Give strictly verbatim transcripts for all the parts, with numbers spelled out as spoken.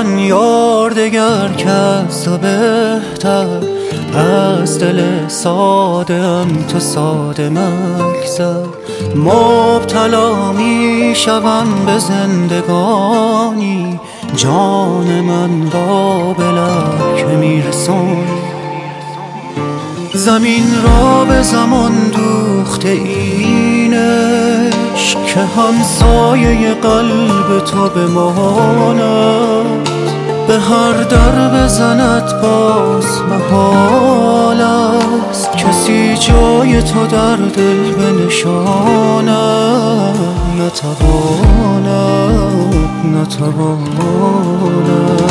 من یار دگر کس تا بهتر از دل ساده ام تو ساده مگذر. مبتلا می شوم به زندگانی جان من را به لب که می رسانی. زمین را به زمان دوخته اینش که همسایه قلب تو بماند. به هر در بزند باز محال است کسی جای تو در دل بنشاند. نتواند نتواند.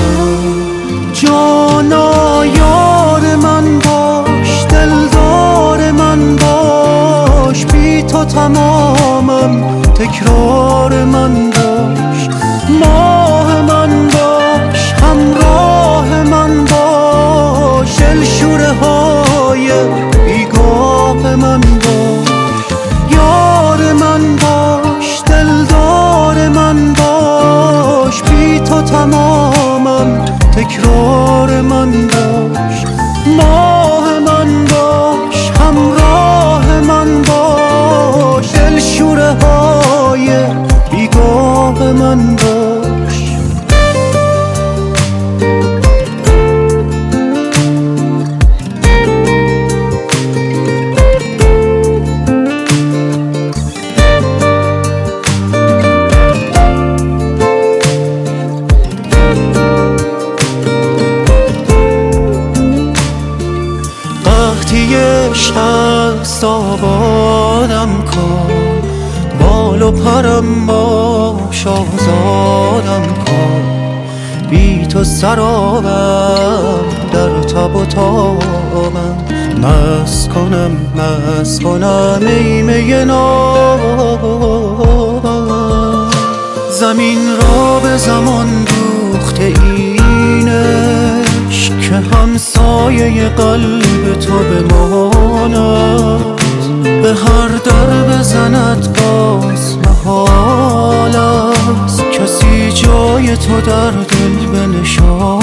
جانا یار من باش، دلدار من باش، بی تو تمامم تکرار من باش. ماه من باش، همراه من باش، دلشوره های بیگاه من باش. یار من باش، دلدار من باش، بی تو تمامم تکرار من باش. ماه من باش، همراه من باش، دلشوره های بیگاه من باش. قحطی عشق است آبادم کن، بال و پرم باش آزادم کن. بی تو سرابم در تب و تابم، مست کنم مست کنم ای می نابم. زمین را به زمان دوخته اینش که همسایه قلب تو بماند. به هر در بزند باز محال است کسی جای تو در دل بنشاند.